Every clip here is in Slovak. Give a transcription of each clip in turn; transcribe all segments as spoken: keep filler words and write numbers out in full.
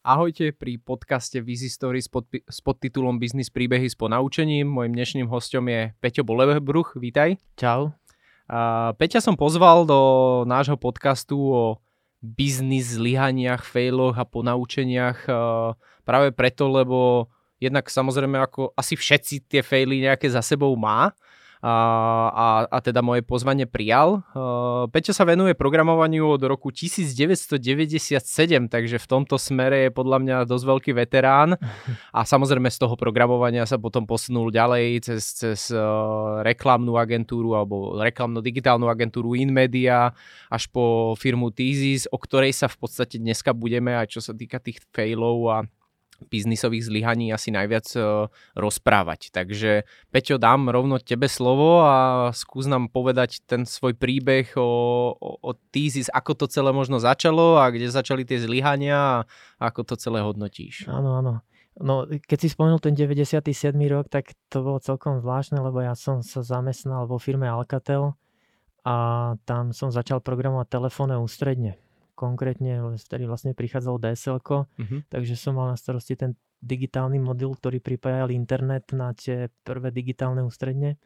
Ahojte pri podcaste Vizi Story s, podpi- s podtitulom Biznis príbehy s ponaučením. Mojím dnešným hosťom je Peťo Bolebruch. Vítaj. Čau. Uh, Peťa som pozval do nášho podcastu o biznis zlyhaniach, failoch a ponaučeniach uh, práve preto, lebo jednak samozrejme ako asi všetci tie faily nejaké za sebou má. A, a, a teda moje pozvanie prijal. Uh, Peťo sa venuje programovaniu od roku devätnásťstodeväťdesiatsedem, takže v tomto smere je podľa mňa dosť veľký veterán a samozrejme z toho programovania sa potom posunul ďalej cez, cez uh, reklamnú agentúru alebo reklamno-digitálnu agentúru InMedia až po firmu Thesis, o ktorej sa v podstate dneska budeme, aj čo sa týka tých failov a biznisových zlyhaní asi najviac uh, rozprávať. Takže Peťo, dám rovno tebe slovo a skús nám povedať ten svoj príbeh o, o, o Thesis, ako to celé možno začalo a kde začali tie zlyhania a ako to celé hodnotíš. Áno, áno. No, keď si spomenul ten deväťdesiaty siedmy rok, tak to bolo celkom zvláštne, lebo ja som sa zamestnal vo firme Alcatel a tam som začal programovať telefónne ústredne. Konkrétne, vtedy vlastne prichádzalo dé es elko, uh-huh. takže som mal na starosti ten digitálny modul, ktorý pripájal internet na tie prvé digitálne ústredne.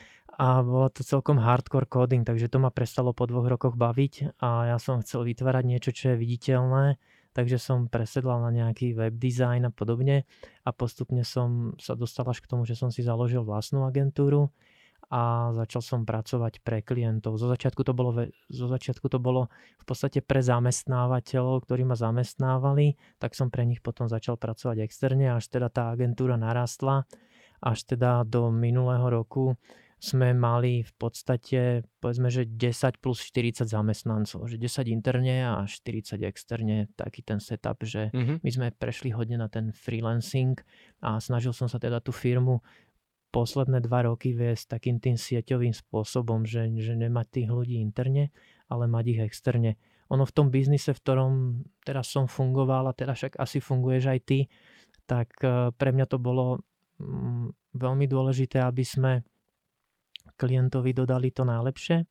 A bolo to celkom hardcore coding, takže to ma prestalo po dvoch rokoch baviť a ja som chcel vytvárať niečo, čo je viditeľné, takže som presedlal na nejaký web design a podobne a postupne som sa dostal až k tomu, že som si založil vlastnú agentúru a začal som pracovať pre klientov. Zo začiatku to bolo, zo začiatku to bolo v podstate pre zamestnávateľov, ktorí ma zamestnávali, tak som pre nich potom začal pracovať externe, až teda tá agentúra narastla, až teda do minulého roku sme mali v podstate, povedzme, že desať plus štyridsať zamestnancov, že desať interne a štyridsať externe, taký ten setup, že mm-hmm. my sme prešli hodne na ten freelancing a snažil som sa teda tú firmu posledné dva roky viesť takým tým sieťovým spôsobom, že, že nemať tých ľudí interne, ale mať ich externe. Ono v tom biznise, v ktorom teraz som fungoval a teraz však asi funguješ aj ty, tak pre mňa to bolo mm, veľmi dôležité, aby sme klientovi dodali to najlepšie.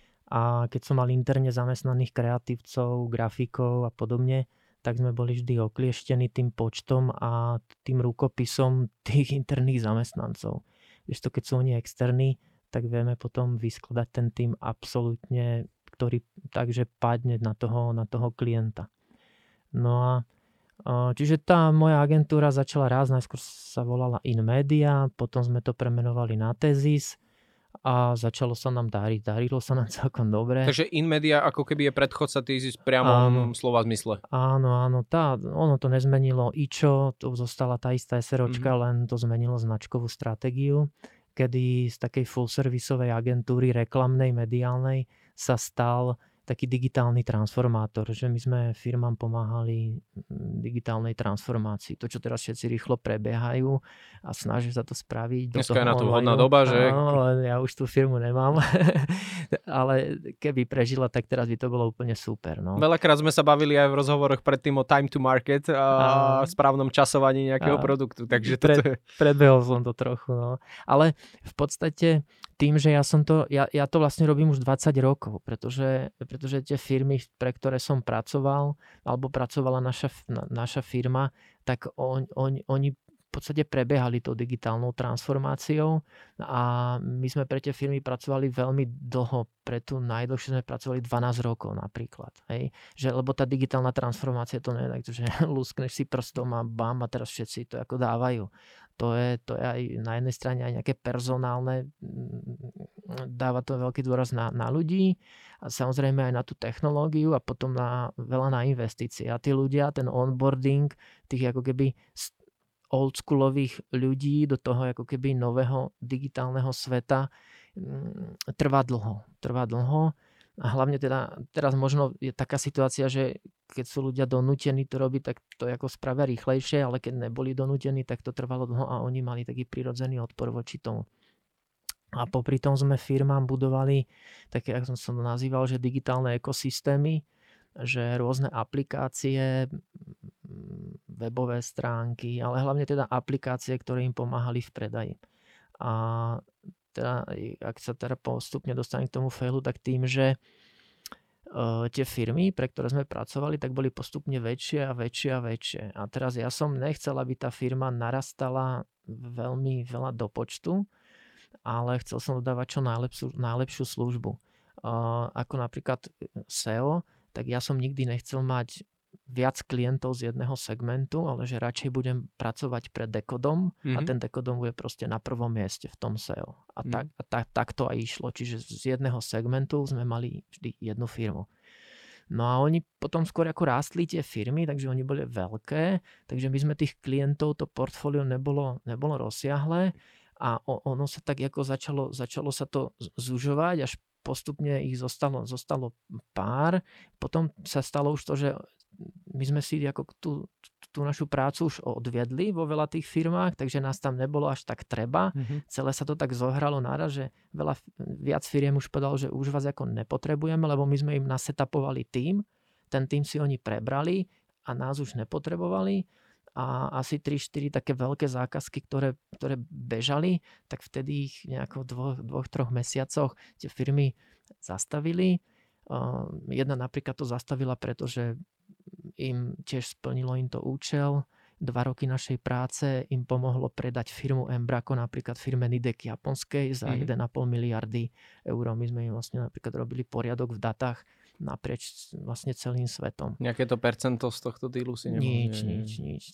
A keď som mal interne zamestnaných kreatívcov, grafikov a podobne, tak sme boli vždy oklieštení tým počtom a tým rukopisom tých interných zamestnancov. Ešte keď sú oni externí, tak vieme potom vyskladať ten tým absolútne, ktorý takže padne na toho, na toho klienta. No a čiže tá moja agentúra začala raz, najskôr sa volala InMedia, potom sme to premenovali na Thesis a začalo sa nám dariť. Darilo sa nám celkom dobre. Takže InMedia ako keby je predchodca Thesis priamo v slova zmysle. Áno, áno. Tá, ono to nezmenilo ičo, to zostala tá istá SROčka, mm-hmm. len to zmenilo značkovú stratégiu, kedy z takej full-servisovej agentúry reklamnej, mediálnej sa stal taký digitálny transformátor, že my sme firmám pomáhali digitálnej transformácii. To, čo teraz všetci rýchlo prebiehajú a snažia sa to spraviť. Dneska je na to vhodná doba, že... No, ja už tú firmu nemám, ale keby prežila, tak teraz by to bolo úplne super. No. Veľakrát sme sa bavili aj v rozhovoroch predtým o time to market a, a správnom časovaní nejakého a produktu, takže pred, toto je... Predbehol som to trochu, no. Ale v podstate tým, že ja som to, ja, ja to vlastne robím už dvadsať rokov, pretože, pretože tie firmy, pre ktoré som pracoval, alebo pracovala naša, na, naša firma, tak on, on, oni v podstate prebiehali tou digitálnou transformáciou a my sme pre tie firmy pracovali veľmi dlho, pre tú najdlhšie sme pracovali dvanásť rokov napríklad. Hej? Že, lebo tá digitálna transformácia to nie je tak, že luskneš si prstom a bam a teraz všetci to ako dávajú. To je, to je aj na jednej strane aj nejaké personálne, dáva to veľký dôraz na, na ľudí a samozrejme aj na tú technológiu a potom na, veľa na investície. A tí ľudia, ten onboarding tých ako keby oldschoolových ľudí do toho ako keby nového digitálneho sveta trvá dlho. Trvá dlho. A hlavne teda, teraz možno je taká situácia, že keď sú ľudia donútení to robiť, tak to ako spravia rýchlejšie, ale keď neboli donútení, tak to trvalo dlho a oni mali taký prirodzený odpor voči tomu. A popri tom sme firmám budovali také, ako som sa to nazýval, že digitálne ekosystémy, že rôzne aplikácie, webové stránky, ale hlavne teda aplikácie, ktoré im pomáhali v predaji. A teda, ak sa teda postupne dostanem k tomu failu, tak tým, že tie firmy, pre ktoré sme pracovali, tak boli postupne väčšie a väčšie a väčšie. A teraz ja som nechcel, aby tá firma narastala veľmi veľa do počtu, ale chcel som dodávať čo najlepšiu, najlepšiu službu. Uh, ako napríklad es e o, tak ja som nikdy nechcel mať viac klientov z jedného segmentu, ale že radšej budem pracovať pre Dekodom mm-hmm. a ten Dekodom bude proste na prvom mieste v tom es e o. A, mm-hmm. tak, a tak, tak to aj išlo. Čiže z jedného segmentu sme mali vždy jednu firmu. No a oni potom skôr ako rástli tie firmy, takže oni boli veľké, takže my sme tých klientov, to portfólio nebolo, nebolo rozsiahle a ono sa tak ako začalo, začalo sa to zužovať, až postupne ich zostalo, zostalo pár. Potom sa stalo už to, že my sme si ako tú, tú našu prácu už odviedli vo veľa tých firmách, takže nás tam nebolo až tak treba. Mm-hmm. Celé sa to tak zohralo naraz, že veľa, viac firiem už povedal, že už vás ako nepotrebujeme, lebo my sme im nasetapovali tím, ten tím si oni prebrali a nás už nepotrebovali. A asi tri štyri také veľké zákazky, ktoré, ktoré bežali, tak vtedy ich nejako v dvoch, dvoch, troch mesiacoch tie firmy zastavili. Uh, jedna napríklad to zastavila, pretože im tiež splnilo im to účel. Dva roky našej práce im pomohlo predať firmu Embraco, napríklad firme Nidec japonskej za mm. jeden a pol miliardy eur. My sme im vlastne napríklad robili poriadok v datách naprieč vlastne celým svetom. Nejaké to percento z tohto dealu si nebolo? Nič, nič, nič.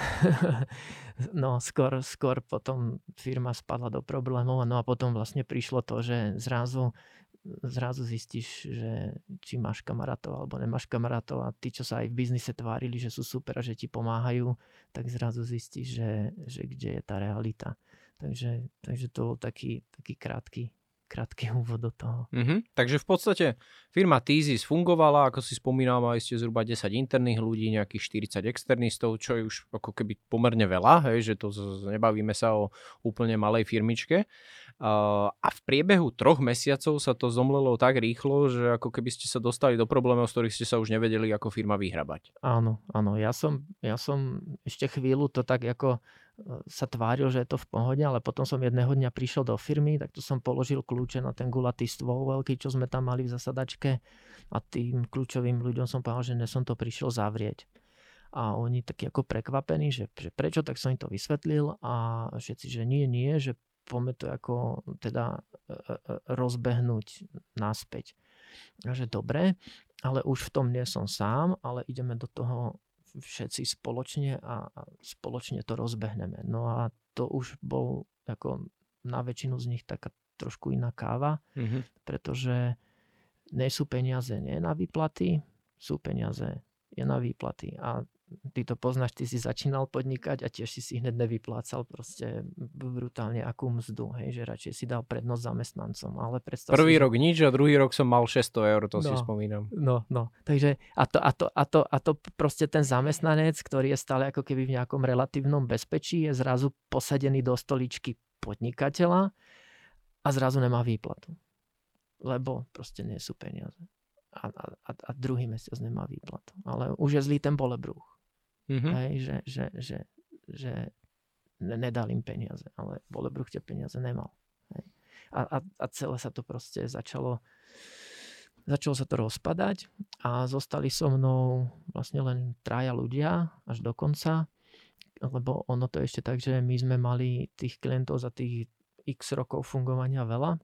No skôr, skôr potom firma spadla do problémov, no a potom vlastne prišlo to, že zrazu zrazu zistíš, že či máš kamarátov alebo nemáš kamarátov a tí, čo sa aj v biznise tvárili, že sú super a že ti pomáhajú, tak zrazu zistíš, že, že kde je tá realita. Takže, takže to bol taký, taký krátky krátky úvod do toho. Mm-hmm. Takže v podstate firma Teasys fungovala, ako si spomínal, mali ste zhruba desať interných ľudí, nejakých štyridsať externistov, čo je už ako keby pomerne veľa, hej, že to z, nebavíme sa o úplne malej firmičke. Uh, a v priebehu troch mesiacov sa to zomlelo tak rýchlo, že ako keby ste sa dostali do problémov, z ktorých ste sa už nevedeli ako firma vyhrabať. Áno, áno. Ja som, ja som ešte chvíľu to tak ako sa tváril, že je to v pohode, ale potom som jedného dňa prišiel do firmy, tak tu som položil kľúče na ten gulatý stôl veľký, čo sme tam mali v zasadačke a tým kľúčovým ľuďom som povedal, že ne som to prišiel zavrieť. A oni takí ako prekvapení, že, že prečo, tak som im to vysvetlil a všetci, že nie, nie, že poďme to ako teda rozbehnúť naspäť. A že dobre, ale už v tom nie som sám, ale ideme do toho všetci spoločne a spoločne to rozbehneme. No a to už bol ako na väčšinu z nich taká trošku iná káva, mm-hmm. pretože nie sú peniaze nie na výplaty, sú peniaze je na výplaty. A ty to poznáš, ty si začínal podnikať a tiež si si hneď nevyplácal proste brutálne akú mzdu, hej, že radšej si dal prednosť zamestnancom. Ale Prvý si, rok že... nič a druhý rok som mal šesťsto eur, to no, si spomínam. No, no, takže a to, a, to, a, to, a to proste ten zamestnanec, ktorý je stále ako keby v nejakom relatívnom bezpečí, je zrazu posadený do stoličky podnikateľa a zrazu nemá výplatu. Lebo proste nie sú peniaze. A, a, a druhý mesiac nemá výplatu. Ale už je zlý ten bolebrúch. Mm-hmm. Hej, že, že, že, že nedal im peniaze, ale Bolebruch tie peniaze nemal. Hej. A, a, a celé sa to proste začalo začalo sa to rozpadať a zostali so mnou vlastne len traja ľudia až do konca, lebo ono to ešte tak, že my sme mali tých klientov za tých x rokov fungovania veľa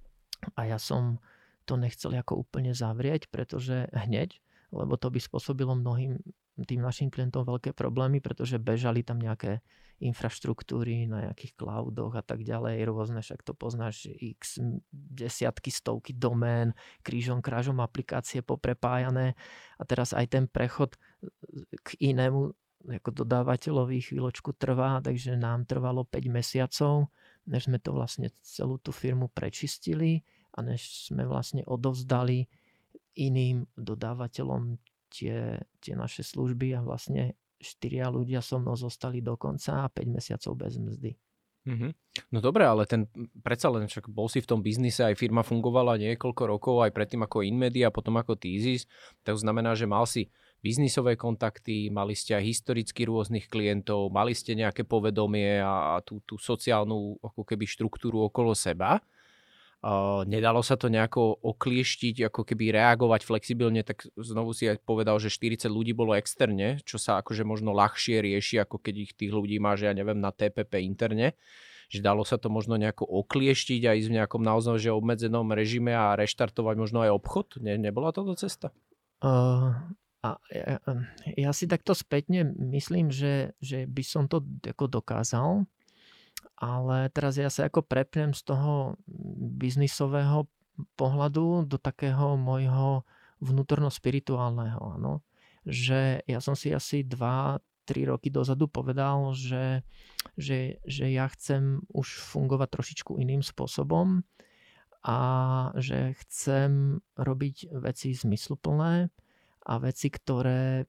a ja som to nechcel ako úplne zavrieť, pretože hneď, lebo to by spôsobilo mnohým tým našim klientom veľké problémy, pretože bežali tam nejaké infraštruktúry na nejakých cloudoch a tak ďalej, rôzne, však to poznáš, x desiatky, stovky domén, krížom, krážom aplikácie poprepájané a teraz aj ten prechod k inému ako dodávateľovi chvíľočku trvá, takže nám trvalo päť mesiacov, než sme to vlastne celú tú firmu prečistili a než sme vlastne odovzdali iným dodávateľom tie, tie naše služby a vlastne štyria ľudia so mnou zostali do konca a päť mesiacov bez mzdy. Mm-hmm. No dobre, ale ten predsa len však bol si v tom biznise, aj firma fungovala niekoľko rokov, aj predtým ako InMedia, potom ako Teasys, to znamená, že mal si biznisové kontakty, mali ste aj historicky rôznych klientov, mali ste nejaké povedomie a tú, tú sociálnu ako keby štruktúru okolo seba. Uh, nedalo sa to nejako oklieštiť, ako keby reagovať flexibilne, tak znovu si aj povedal, že štyridsať ľudí bolo externe, čo sa akože možno ľahšie rieši, ako keď ich tých ľudí máš, ja neviem, na té pé pé interne. Že dalo sa to možno nejako oklieštiť a ísť v nejakom naozaj že obmedzenom režime a reštartovať možno aj obchod? Ne, nebola toto cesta? Uh, a ja, ja si takto spätne myslím, že, že by som to ako dokázal, ale teraz ja sa ako prepnem z toho biznisového pohľadu do takého môjho vnútorno-spirituálneho. Áno? Že ja som si asi dva tri roky dozadu povedal, že, že, že ja chcem už fungovať trošičku iným spôsobom a že chcem robiť veci zmysluplné a veci, ktoré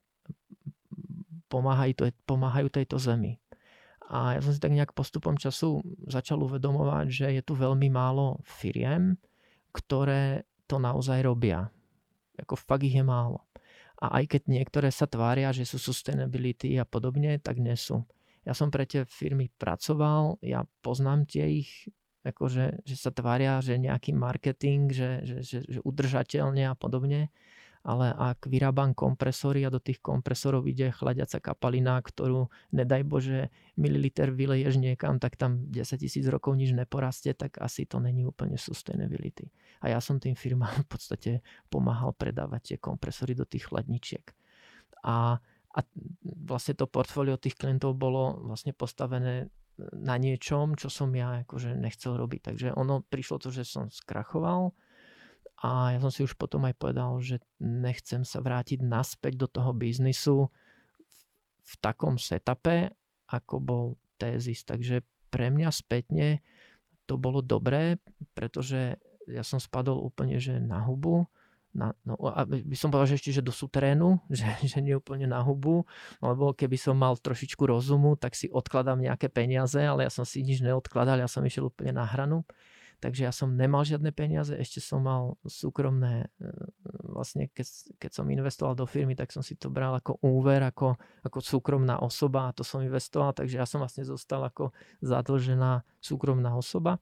pomáhajú, pomáhajú tejto zemi. A ja som si tak nejak postupom času začal uvedomovať, že je tu veľmi málo firiem, ktoré to naozaj robia. Ako fakt ich je málo. A aj keď niektoré sa tvária, že sú sustainability a podobne, tak nie sú. Ja som pre tie firmy pracoval, ja poznám tie ich, akože, že sa tvária, že nejaký marketing, že, že, že, že udržateľne a podobne, ale ak vyrábam kompresory a do tých kompresorov ide chladiaca kapalina, ktorú, nedaj Bože, mililiter vyleješ niekam, tak tam desaťtisíc rokov nič neporastie, tak asi to není úplne sustainability. A ja som tým firmám v podstate pomáhal predávať tie kompresory do tých chladničiek. A, a vlastne to portfólio tých klientov bolo vlastne postavené na niečom, čo som ja akože nechcel robiť. Takže ono prišlo to, že som skrachoval. A ja som si už potom aj povedal, že nechcem sa vrátiť naspäť do toho biznisu v, v takom setupe, ako bol Tézis. Takže pre mňa spätne to bolo dobré, pretože ja som spadol úplne že na hubu. Na, no, a by som povedal, že ešte že do suterénu, že, že nie úplne na hubu, lebo keby som mal trošičku rozumu, tak si odkladám nejaké peniaze, ale ja som si nič neodkladal, ja som išiel úplne na hranu. Takže ja som nemal žiadne peniaze, ešte som mal súkromné, vlastne keď, keď som investoval do firmy, tak som si to bral ako úver, ako, ako súkromná osoba a to som investoval, takže ja som vlastne zostal ako zadlžená súkromná osoba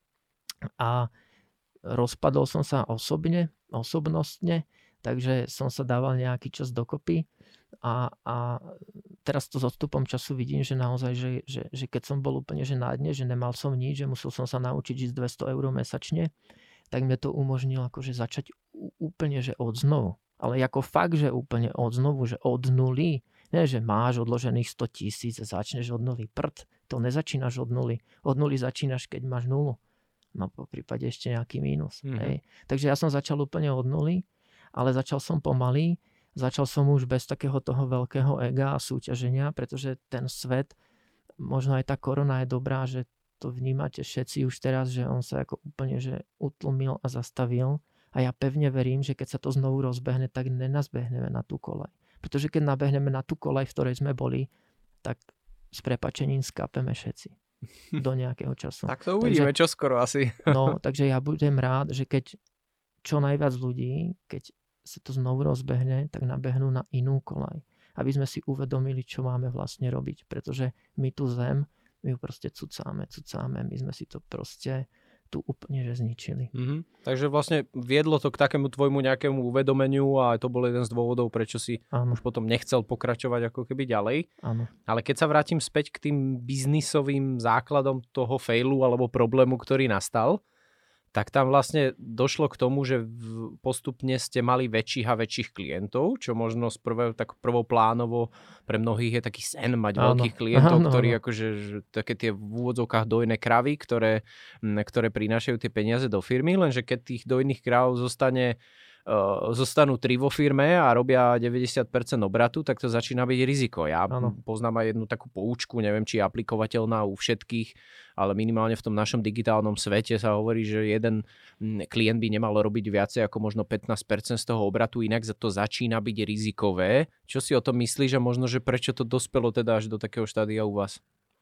a rozpadol som sa osobne, osobnostne, takže som sa dával nejaký čas dokopy a, a teraz to s odstupom času vidím, že naozaj, že, že, že keď som bol úplne že na dne, že nemal som nič, že musel som sa naučiť žiť z dvesto eur mesačne, tak mne to umožnilo akože začať úplne že od znovu. Ale ako fakt, že úplne od znovu, že od nuly, ne, že máš odložených sto tisíc, začneš od nuly, prd, to nezačínaš od nuly. Od nuly začínaš, keď máš nulu. No po prípade ešte nejaký mínus. Mm-hmm. Hej. Takže ja som začal úplne od nuly, ale začal som pomaly. Začal som už bez takého toho veľkého ega a súťaženia, pretože ten svet, možno aj tá korona je dobrá, že to vnímate všetci už teraz, že on sa ako úplne že utlmil a zastavil. A ja pevne verím, že keď sa to znovu rozbehne, tak nenazbehneme na tú kolaj. Pretože keď nabehneme na tú kolaj, v ktorej sme boli, tak s prepáčením skápeme všetci do nejakého času. Tak to uvidíme takže, čoskoro asi. No, takže ja budem rád, že keď čo najviac ľudí, keď sa to znovu rozbehne, tak nabehnú na inú kolaj. Aby sme si uvedomili, čo máme vlastne robiť. Pretože my tu zem, my ju proste cucáme, cucáme. My sme si to proste tu úplne že zničili. Mm-hmm. Takže vlastne viedlo to k takému tvojmu nejakému uvedomeniu a to bol jeden z dôvodov, prečo si ano. Už potom nechcel pokračovať ako keby ďalej. Ano. Ale keď sa vrátim späť k tým biznisovým základom toho failu alebo problému, ktorý nastal, tak tam vlastne došlo k tomu, že postupne ste mali väčších a väčších klientov, čo možno z prvého, tak prvoplánovo pre mnohých je taký sen mať áno, veľkých klientov, áno, ktorí áno. akože že, také tie v úvodzovkách dojné kravy, ktoré, ktoré prinášajú tie peniaze do firmy, lenže keď tých dojných kráv zostane Uh, zostanú tri vo firme a robia deväťdesiat percent obratu, tak to začína byť riziko. Ja ano. Poznám aj jednu takú poučku, neviem, či je aplikovateľná u všetkých, ale minimálne v tom našom digitálnom svete sa hovorí, že jeden klient by nemal robiť viacej ako možno pätnásť percent z toho obratu, inak to začína byť rizikové. Čo si o tom myslíš a možno, že prečo to dospelo teda až do takého štádia u vás?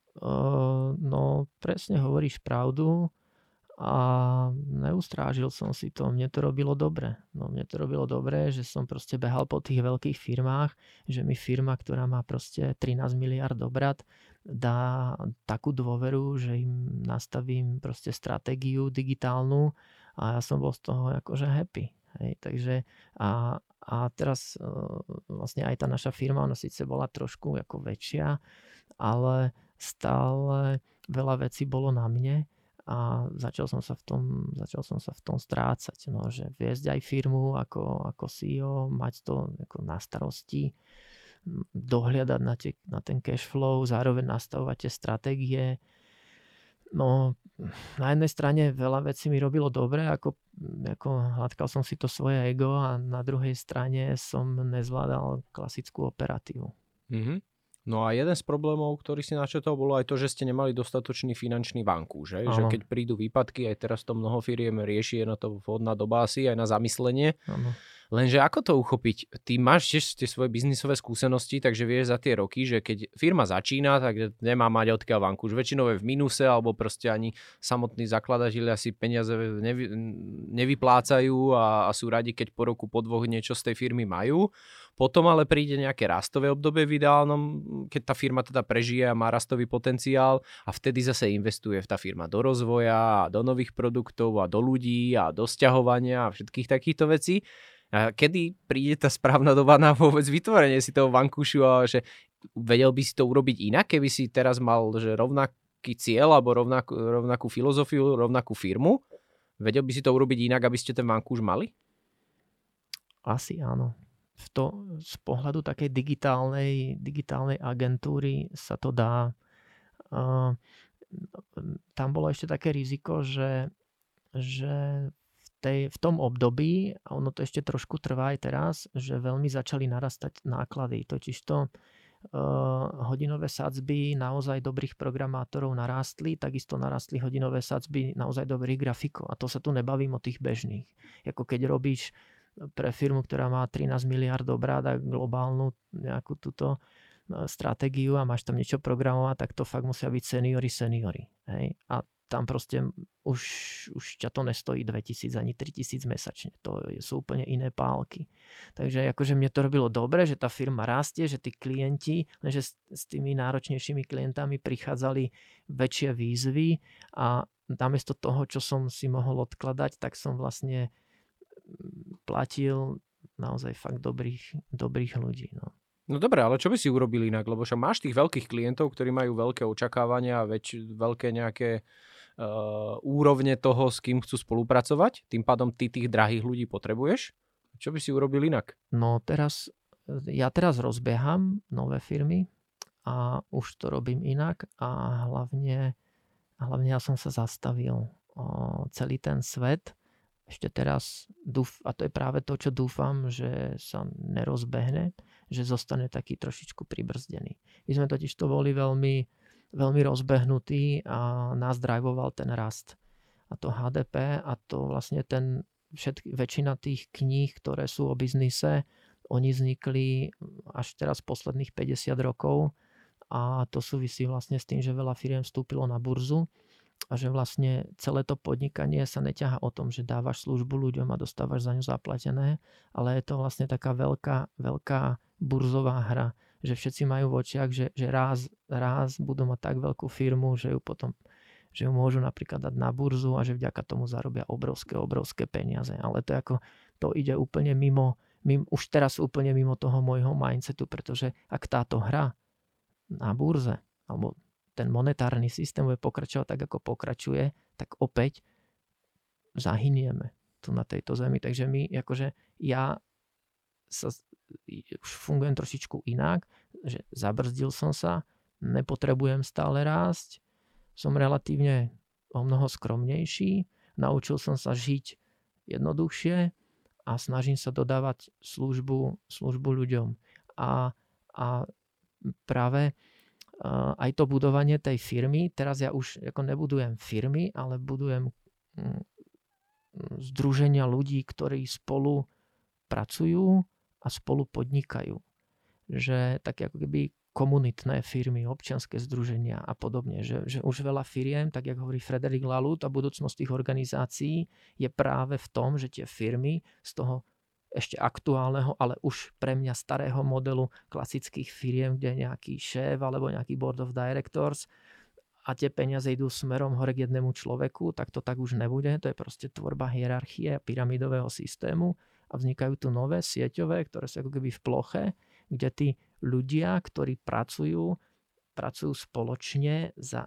Uh, no, presne hovoríš pravdu. A neustrážil som si to, mne to robilo dobre. No mne to robilo dobre, že som proste behal po tých veľkých firmách, že mi firma, ktorá má proste trinásť miliárd obrat, dá takú dôveru, že im nastavím proste stratégiu digitálnu a ja som bol z toho akože happy. Hej, takže a, a teraz vlastne aj tá naša firma, ona síce bola trošku ako väčšia, ale stále veľa vecí bolo na mne a začal som sa v tom, začal som sa v tom strácať, no, že viesť aj firmu ako, ako sí í ó, mať to ako na starosti, dohliadať na, tie, na ten cash flow, zároveň nastavovať tie stratégie. No, na jednej strane veľa vecí mi robilo dobre, ako, ako hladkal som si to svoje ego a na druhej strane som nezvládal klasickú operatívu. Mm-hmm. No a jeden z problémov, ktorý si načetol, bolo aj to, že ste nemali dostatočný finančný vankúš. Že? že keď prídu výpadky, aj teraz to mnoho firiem rieši, je na to vhodná doba asi aj na zamyslenie. Áno. Lenže ako to uchopiť? Ty máš tiež tie svoje biznisové skúsenosti, takže vieš za tie roky, že keď firma začína, tak nemá mať odkiaľ vankúš. Väčšinou je v minuse, alebo proste ani samotní zakladatelia si peniaze nevy, nevyplácajú a, a sú radi, keď po roku, po dvoch niečo z tej firmy majú. Potom ale príde nejaké rastové obdobie v ideálnom, keď tá firma teda prežije a má rastový potenciál a vtedy zase investuje tá firma do rozvoja a do nových produktov a do ľudí a do sťahovania a všetkých takýchto vecí. A kedy príde tá správna doba na vôbec vytvorenie si toho vankúšu a že vedel by si to urobiť inak, keby si teraz mal že rovnaký cieľ alebo rovnakú, rovnakú filozofiu, rovnakú firmu? Vedel by si to urobiť inak, aby ste ten vankúš mali? Asi áno. V to, z pohľadu takej digitálnej, digitálnej agentúry sa to dá. Uh, tam bolo ešte také riziko, že, že v, tej, v tom období, a ono to ešte trošku trvá aj teraz, že veľmi začali narastať náklady. Totižto uh, hodinové sadzby naozaj dobrých programátorov narástli, takisto narastli hodinové sadzby naozaj dobrých grafikov. A to sa tu nebavím o tých bežných. Ako keď robíš pre firmu, ktorá má trinásť miliárd obrát a globálnu nejakú túto stratégiu a máš tam niečo programovať, tak to fakt musia byť seniori, seniori. Hej? A tam proste už, už ťa to nestojí dvetisíc ani tritisíc mesačne. To sú úplne iné pálky. Takže akože mne to robilo dobre, že tá firma rastie, že tí klienti, lenže s, s tými náročnejšími klientami prichádzali väčšie výzvy a namiesto toho, čo som si mohol odkladať, tak som vlastne platil naozaj fakt dobrých, dobrých ľudí. No. no dobre, ale čo by si urobil inak? Lebo však máš tých veľkých klientov, ktorí majú veľké očakávania a väč, veľké nejaké uh, úrovne toho, s kým chcú spolupracovať. Tým pádom ty tých drahých ľudí potrebuješ. Čo by si urobil inak? No teraz, ja teraz rozbieham nové firmy a už to robím inak a hlavne, hlavne ja som sa zastavil o celý ten svet. Ešte teraz, a to je práve to, čo dúfam, že sa nerozbehne, že zostane taký trošičku pribrzdený. My sme totiž to boli veľmi, veľmi rozbehnutí a nás drivoval ten rast. A to há dé pé a to vlastne ten, všetky, väčšina tých kníh, ktoré sú o biznise, oni vznikli až teraz posledných päťdesiat rokov a to súvisí vlastne s tým, že veľa firiem vstúpilo na burzu a že vlastne celé to podnikanie sa neťahá o tom, že dávaš službu ľuďom a dostávaš za ňu zaplatené, ale je to vlastne taká veľká, veľká burzová hra, že všetci majú v očiach, že, že raz, raz budú mať tak veľkú firmu, že ju potom že ju môžu napríklad dať na burzu a že vďaka tomu zarobia obrovské, obrovské peniaze. Ale to, ako, to ide úplne mimo, mimo, už teraz úplne mimo toho môjho mindsetu, pretože ak táto hra na burze, alebo ten monetárny systém bude pokračovať tak, ako pokračuje, tak opäť zahynieme tu na tejto zemi. Takže my, akože ja sa, už fungujem trošičku inak, že zabrzdil som sa, nepotrebujem stále rásť, som relatívne o mnoho skromnejší, naučil som sa žiť jednoduchšie a snažím sa dodávať službu, službu ľuďom. A, a práve aj to budovanie tej firmy, teraz ja už ako nebudujem firmy, ale budujem združenia ľudí, ktorí spolu pracujú a spolu podnikajú. Že také ako keby komunitné firmy, občianske združenia a podobne. Že, že už veľa firiem, tak jak hovorí Frederick Laloux, a budúcnosť tých organizácií je práve v tom, že tie firmy z toho ešte aktuálneho, ale už pre mňa starého modelu klasických firiem, kde je nejaký šéf alebo nejaký board of directors a tie peniaze idú smerom hore k jednému človeku, tak to tak už nebude. To je proste tvorba hierarchie a pyramidového systému a vznikajú tu nové sieťové, ktoré sú ako keby v ploche, kde tí ľudia, ktorí pracujú, pracujú spoločne za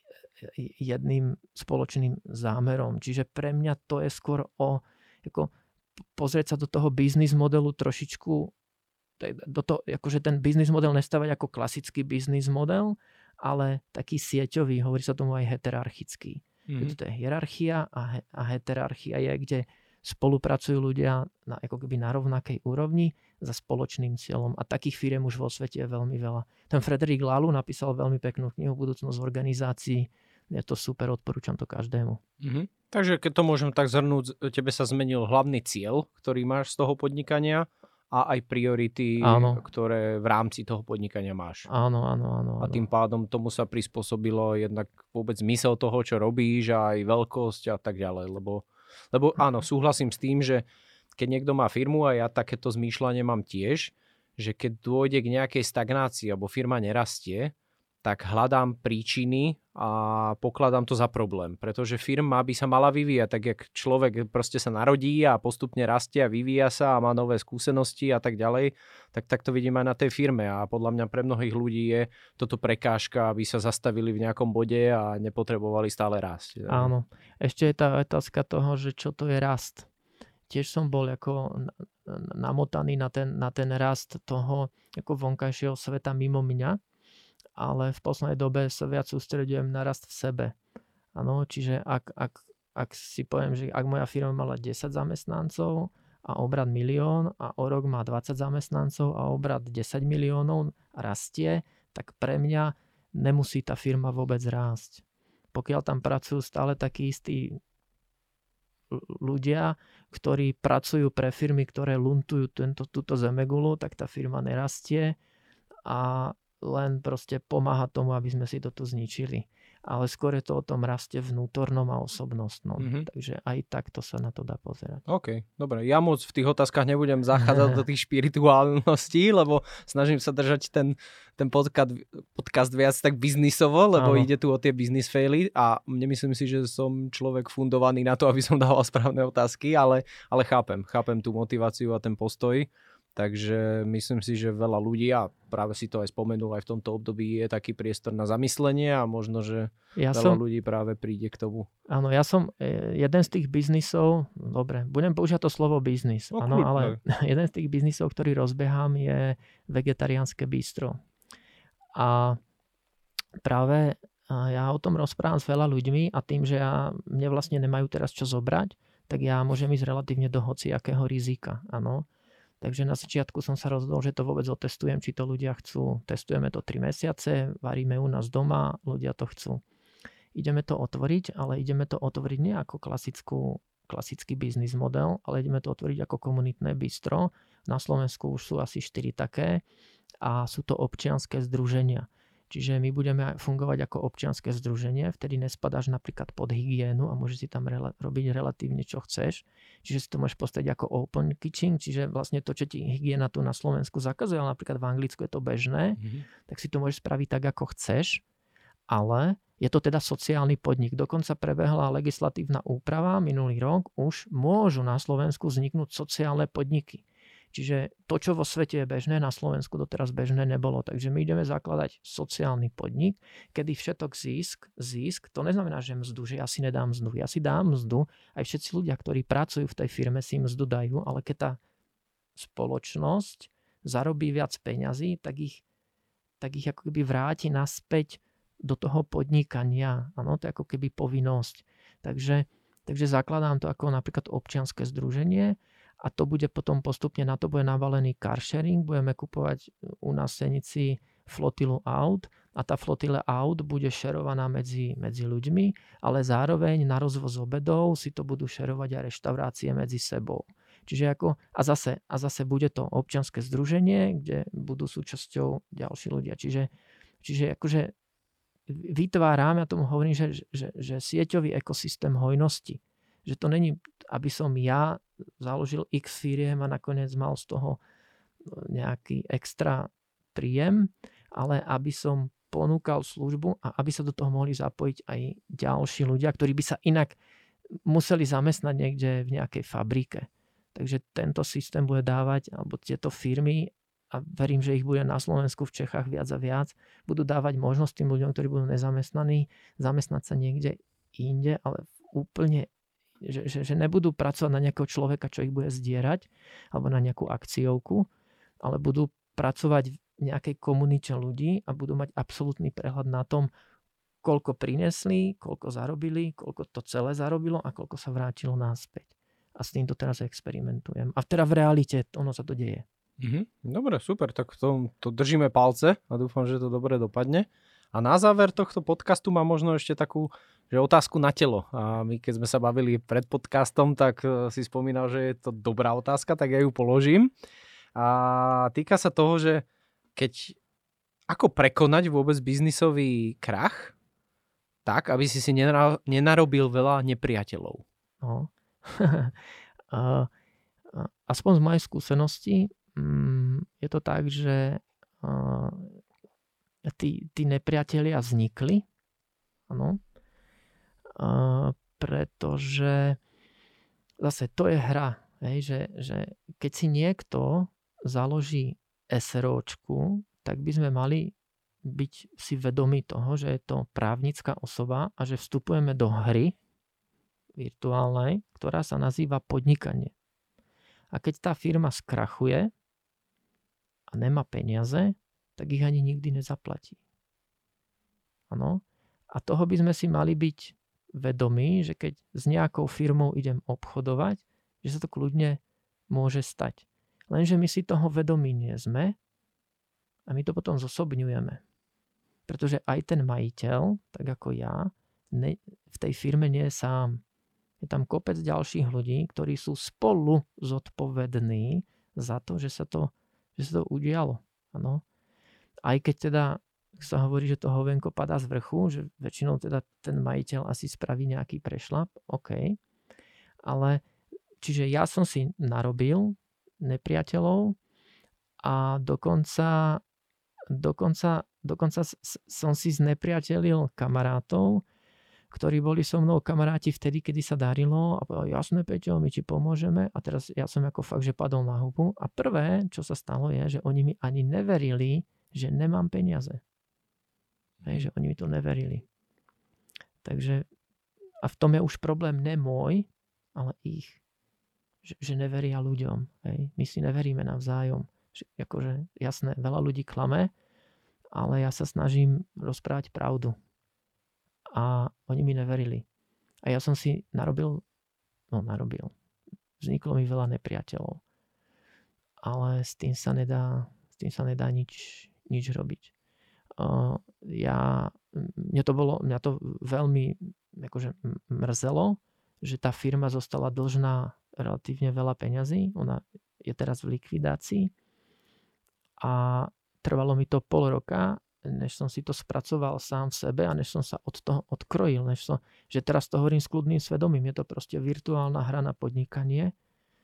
jedným spoločným zámerom. Čiže pre mňa to je skôr o ako, pozrieť sa do toho biznis modelu trošičku, do toho, akože ten biznis model nestavať ako klasický biznis model, ale taký sieťový, hovorí sa tomu aj heterarchický. Mm-hmm. To je hierarchia a, he, a heterarchia je, kde spolupracujú ľudia na, ako keby na rovnakej úrovni za spoločným cieľom. A takých firiem už vo svete je veľmi veľa. Ten Frederick Laloux napísal veľmi peknú knihu Budúcnosť organizácií. Je to super, odporúčam to každému. Mm-hmm. Takže keď to môžem tak zhrnúť, tebe sa zmenil hlavný cieľ, ktorý máš z toho podnikania a aj priority, áno, ktoré v rámci toho podnikania máš. Áno, áno, áno. A tým pádom tomu sa prispôsobilo jednak vôbec zmysel toho, čo robíš a aj veľkosť a tak ďalej, lebo Lebo áno, súhlasím s tým, že keď niekto má firmu a ja takéto zmýšľanie mám tiež, že keď dôjde k nejakej stagnácii alebo firma nerastie, tak hľadám príčiny a pokladám to za problém. Pretože firma by sa mala vyvíjať, tak jak človek proste sa narodí a postupne rastie a vyvíja sa a má nové skúsenosti a tak ďalej, tak, tak to vidím aj na tej firme. A podľa mňa pre mnohých ľudí je toto prekážka, aby sa zastavili v nejakom bode a nepotrebovali stále rásť. Áno. Ešte je tá otázka toho, že čo to je rast. Tiež som bol ako namotaný na ten, na ten rast toho ako vonkajšieho sveta mimo mňa, ale v poslednej dobe sa viac sústredujem na rast v sebe. Áno, čiže ak, ak, ak si poviem, že ak moja firma mala desať zamestnancov a obrad milión a o rok má dvadsať zamestnancov a obrad desať miliónov rastie, tak pre mňa nemusí tá firma vôbec rásť. Pokiaľ tam pracujú stále takí istí ľudia, ktorí pracujú pre firmy, ktoré luntujú tento, túto zemegulu, tak tá firma nerastie a len proste pomáha tomu, aby sme si to tu zničili. Ale skôr je to o tom raste vnútornom a osobnostnom. Mm-hmm. Takže aj takto sa na to dá pozerať. OK, dobre. Ja moc v tých otázkach nebudem zachádzať do tých špirituálností, lebo snažím sa držať ten, ten podcast, podcast viac tak biznisovo, lebo Áno. ide tu o tie business faily a nemyslím si, že som človek fundovaný na to, aby som dával správne otázky, ale, ale chápem. Chápem tú motiváciu a ten postoj. Takže myslím si, že veľa ľudí, a práve si to aj spomenul, aj v tomto období je taký priestor na zamyslenie a možno, že ja veľa som, ľudí práve príde k tomu. Áno, ja som jeden z tých biznisov, dobre, budem používať to slovo biznis, no, áno, ale jeden z tých biznisov, ktorý rozbieham, je vegetariánske bistro. A práve ja o tom rozprávam s veľa ľuďmi a tým, že ja, mne vlastne nemajú teraz čo zobrať, tak ja môžem ísť relatívne do hociakého rizika, áno. Takže na začiatku som sa rozhodol, že to vôbec otestujem, či to ľudia chcú. Testujeme to tri mesiace, varíme u nás doma, ľudia to chcú. Ideme to otvoriť, ale ideme to otvoriť nie ako klasickú, klasický biznis model, ale ideme to otvoriť ako komunitné bistro. Na Slovensku už sú asi štyri také a sú to občianske združenia. Čiže my budeme fungovať ako občianske združenie, vtedy nespadáš napríklad pod hygienu a môžeš si tam rela- robiť relatívne čo chceš. Čiže si to môžeš postaviť ako open kitchen, čiže vlastne to, čo ti hygiena tu na Slovensku zakazuje, ale napríklad v Anglicku je to bežné, mm-hmm. tak si to môžeš spraviť tak, ako chceš, ale je to teda sociálny podnik. Dokonca prebehla legislatívna úprava minulý rok, už môžu na Slovensku vzniknúť sociálne podniky. Čiže to, čo vo svete je bežné, na Slovensku doteraz bežné nebolo. Takže my ideme zakladať sociálny podnik, kedy všetok zisk, zisk, to neznamená, že mzdu, že ja si nedám mzdu. Ja si dám mzdu, aj všetci ľudia, ktorí pracujú v tej firme, si mzdu dajú, ale keď tá spoločnosť zarobí viac peňazí, tak ich, tak ich ako keby vráti naspäť do toho podnikania. Áno, to je ako keby povinnosť. Takže, takže zakladám to ako napríklad občianske združenie, a to bude potom postupne, na to bude navalený car sharing, budeme kupovať u nás v Senici flotilu aut a tá flotila aut bude šerovaná medzi, medzi ľuďmi, ale zároveň na rozvoz obedov si to budú šerovať aj reštaurácie medzi sebou. Čiže ako, a zase, a zase bude to občianske združenie, kde budú súčasťou ďalší ľudia. Čiže, čiže akože vytváram, ja tomu hovorím, že, že, že sieťový ekosystém hojnosti. Že to není, aby som ja založil x firiem a nakoniec mal z toho nejaký extra príjem, ale aby som ponúkal službu a aby sa do toho mohli zapojiť aj ďalší ľudia, ktorí by sa inak museli zamestnať niekde v nejakej fabrike. Takže tento systém bude dávať, alebo tieto firmy, a verím, že ich bude na Slovensku, v Čechách viac a viac, budú dávať možnosť tým ľuďom, ktorí budú nezamestnaní, zamestnať sa niekde inde, ale úplne, že, že, že nebudú pracovať na nejakého človeka, čo ich bude zdierať, alebo na nejakú akciovku, ale budú pracovať v nejakej komunite ľudí a budú mať absolútny prehľad na tom, koľko prinesli, koľko zarobili, koľko to celé zarobilo a koľko sa vrátilo naspäť. A s týmto teraz experimentujem. A teda v realite ono sa to deje. Mhm. Dobre, super, tak to, to držíme palce a dúfam, že to dobre dopadne. A na záver tohto podcastu mám možno ešte takú, že otázku na telo. A my keď sme sa bavili pred podcastom, tak si spomínal, že je to dobrá otázka, tak ja ju položím. A týka sa toho, že keď ako prekonať vôbec biznisový krach tak, aby si si nenarobil veľa nepriateľov. No. Aspoň z mojej skúsenosti je to tak, že tí, tí nepriatelia vznikli, ano, pretože zase to je hra, hej, že, že keď si niekto založí SROčku, tak by sme mali byť si vedomí toho, že je to právnická osoba a že vstupujeme do hry virtuálnej, ktorá sa nazýva podnikanie. A keď tá firma skrachuje a nemá peniaze, tak ich ani nikdy nezaplatí. Áno. A toho by sme si mali byť vedomí, že keď s nejakou firmou idem obchodovať, že sa to kľudne môže stať. Lenže my si toho vedomí nie sme a my to potom zosobňujeme. Pretože aj ten majiteľ, tak ako ja, ne, v tej firme nie je sám. Je tam kopec ďalších ľudí, ktorí sú spolu zodpovední za to, že sa to, že sa to udialo. Ano. Aj keď teda sa hovorí, že to hovenko padá z vrchu, že väčšinou teda ten majiteľ asi spraví nejaký prešlap, OK. Ale čiže ja som si narobil nepriateľov a dokonca, dokonca, dokonca som si znepriateľil kamarátov, ktorí boli so mnou kamaráti vtedy, kedy sa darilo a povedali, jasné Peťo, my ti pomôžeme a teraz ja som ako fakt, že padol na hubu a prvé, čo sa stalo je, že oni mi ani neverili, že nemám peniaze. Hej, že oni mi to neverili. Takže a v tom je už problém ne môj, ale ich. Že, že neveria ľuďom. Hej. My si neveríme navzájom. Že, akože, jasné, veľa ľudí klame, ale ja sa snažím rozprávať pravdu. A oni mi neverili. A ja som si narobil, no narobil, vzniklo mi veľa nepriateľov. Ale s tým sa nedá, s tým sa nedá nič, nič robiť. Uh, ja, mňa to bolo, mňa to veľmi akože mrzelo, že tá firma zostala dlžná relatívne veľa peňazí. Ona je teraz v likvidácii a trvalo mi to pol roka, než som si to spracoval sám v sebe a než som sa od toho odkrojil. Než som, že teraz to hovorím s kľudným svedomím. Je to proste virtuálna hra na podnikanie,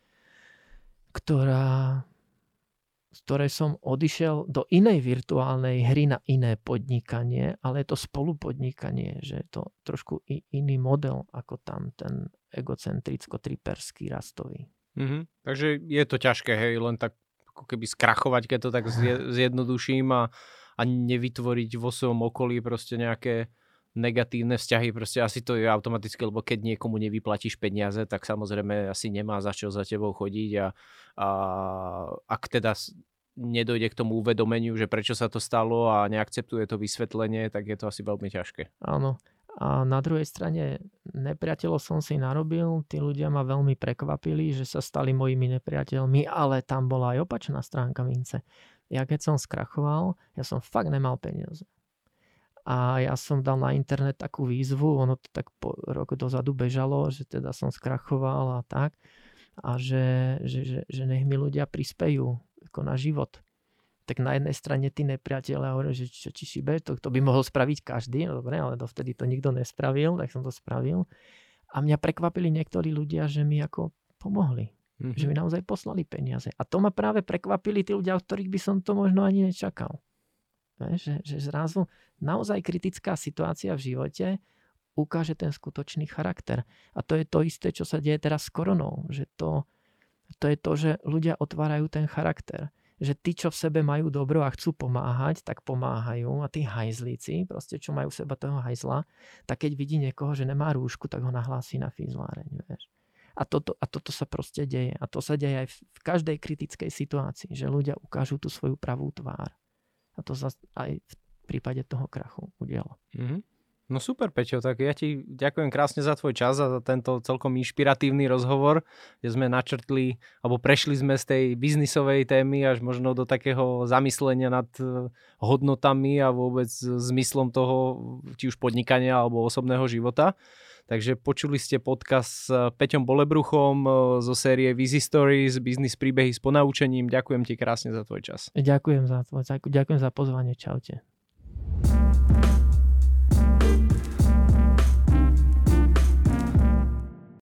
ktorá, z ktorej som odišiel do inej virtuálnej hry na iné podnikanie, ale je to spolupodnikanie, že je to trošku i iný model ako tam ten egocentricko-triperský rastový. Mm-hmm. Takže je to ťažké, hej, len tak ako keby skrachovať, keď to tak zjednoduším a, a nevytvoriť vo svojom okolí proste nejaké negatívne vzťahy, proste asi to je automaticky, lebo keď niekomu nevyplatíš peniaze, tak samozrejme asi nemá za čo za tebou chodiť a, a ak teda nedojde k tomu uvedomeniu, že prečo sa to stalo a neakceptuje to vysvetlenie, tak je to asi veľmi ťažké. Áno. A na druhej strane nepriateľov som si narobil, tí ľudia ma veľmi prekvapili, že sa stali mojimi nepriateľmi, ale tam bola aj opačná stránka mince. Ja keď som skrachoval, ja som fakt nemal peniaze. A ja som dal na internet takú výzvu, ono to tak po rok dozadu bežalo, že teda som skrachoval a tak. A že, že, že, že nech mi ľudia prispejú ako na život. Tak na jednej strane tí nepriatelia hovorili, že čo ti šibe, to, to by mohol spraviť každý, no dobre, ale dovtedy to nikto nespravil, tak som to spravil. A mňa prekvapili niektorí ľudia, že mi ako pomohli. Mm-hmm. Že mi naozaj poslali peniaze. A to ma práve prekvapili tí ľudia, od ktorých by som to možno ani nečakal. Že, že zrazu naozaj kritická situácia v živote ukáže ten skutočný charakter. A to je to isté, čo sa deje teraz s koronou. Že to, to je to, že ľudia otvárajú ten charakter. Že tí, čo v sebe majú dobro a chcú pomáhať, tak pomáhajú. A tí hajzlíci, proste čo majú v sebe toho hajzla, tak keď vidí niekoho, že nemá rúšku, tak ho nahlási na fízláreň. Vieš. A toto, a toto sa proste deje. A to sa deje aj v, v každej kritickej situácii, že ľudia ukážu tú svoju pravú tvár. A to sa aj v prípade toho krachu udialo. Mm-hmm. No super, Peťo, tak ja ti ďakujem krásne za tvoj čas a za tento celkom inšpiratívny rozhovor, kde sme načrtli, alebo prešli sme z tej biznisovej témy až možno do takého zamyslenia nad hodnotami a vôbec zmyslom toho, či už podnikania alebo osobného života. Takže počuli ste podcast s Peťom Bolebruchom zo série Easy Stories, biznis príbehy s ponaučením. Ďakujem ti krásne za tvoj čas. Ďakujem za tvoj, ďakujem za pozvanie. Čaute.